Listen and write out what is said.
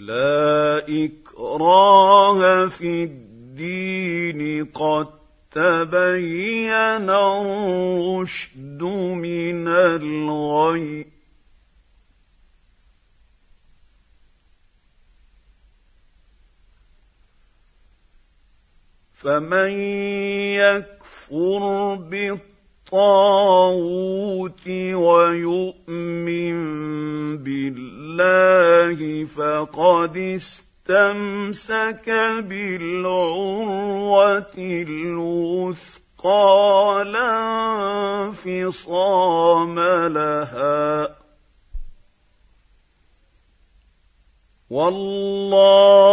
لا إكراه في الدين قد تبين الرشد من الغي فمن يكفر بالطاغوت ويؤمن بالله فقد استمسك بالعروة الوثقى لا انفصام لها والله سميع عليم.